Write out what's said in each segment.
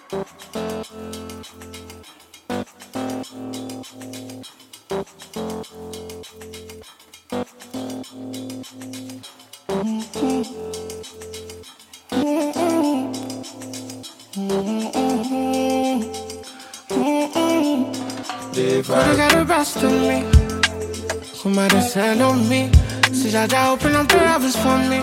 Could've got the best of me. Who might have said on me? See Jaja open up the heavens for me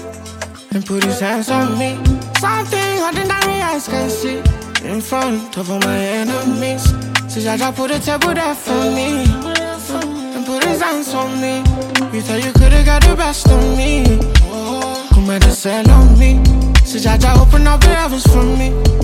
and put his hands on me. Something ordinary eyes can see in front of all my enemies. See Jaja put a table there for me and put his hands on me. You thought you could've got the best of me. Who might have said on me? See Jaja open up the heavens for me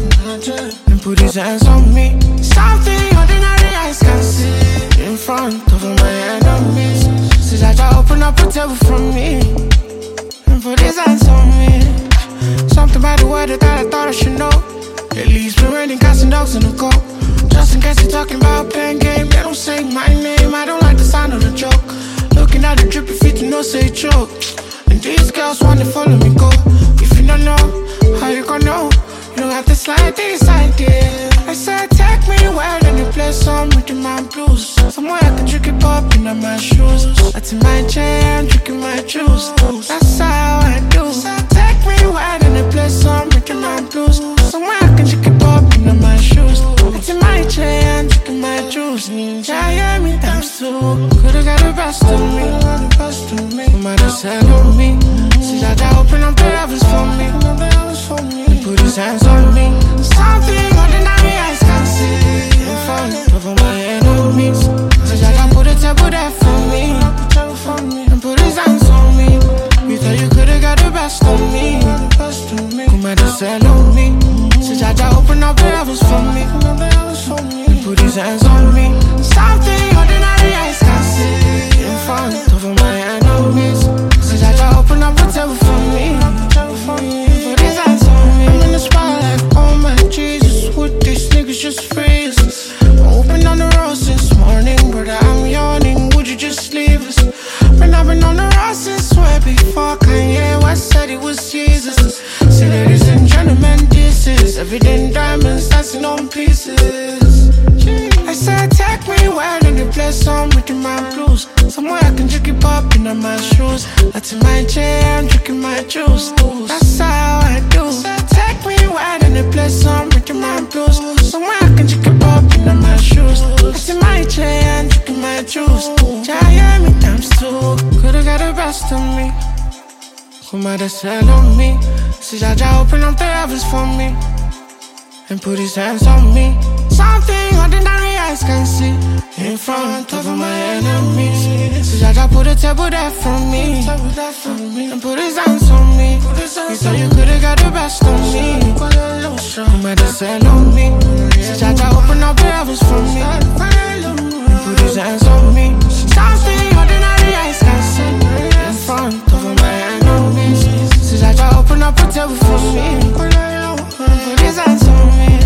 and put his hands on me. Something ordinary eyes can see in front of all my enemies. See Jaja open up a table for me and put his hands on me. Something about the weather that I thought I should know. At least been raining cats and dogs in the cold. Just in case you're talking about pen game, they don't say my name. I don't like the sound of the joke. Looking at the drippy feet, you know say choke. And these girls wanna follow me go. If you don't know, how you gonna know? You don't have to slide this idea. I said take me where then you play some rhythm and blues. Somewhere I can drink it pop in my shoes. That's in my chair, I'm drinking my juice. That's how I do. So take me where then you play some rhythm and blues. Somewhere I can drink it pop in my shoes. That's in my chair, I'm drinking my juice. Yeah, me times two. Could've got the best of me. Who might have said on me? See Jaja open up the heavens for me and put his hands on me. Something ordinary eyes can see in front of all my enemies. See Jaja put a table there for me and put his hands on me. You thought you could've got the best of me. Who might have said on me? See Jaja open up the heavens for me and put his hands on me. Something ordinary eyes can see in front of all my enemies. See Jaja open up a table for me and put his hands on me. I'm in the spotlight, oh my Jesus, would these niggas just freeze us? Open on the road since morning, brother, I'm yawning, would you just leave us? Man, I've been on the road since way before Kanye West said it was Jesus. See, ladies and gentlemen, this is everyday diamonds dancing on pieces. I said take me where then you play some rhythm and blues. Somewhere I can drink it pop in my shoes. That's in my chair, I'm drinking my juice. That's how I do. Take me where then you play some rhythm and blues. Somewhere I can drink it pop in my shoes. That's in my chair, I'm drinking my juice. Yeah, me times two. Could've got the best of me. Who might have said on me? See Jaja open up the heavens for me and put his hands on me. Something ordinary eyes can see in front of all my enemies. See Jaja put a table there for me and put his hands on me. You thought you could've got the best of me. Who might have said on me? See Jaja open up the heavens for me and put his hands on me. Something ordinary eyes can see in front of all my enemies. See Jaja open up a table for me and put his hands on me.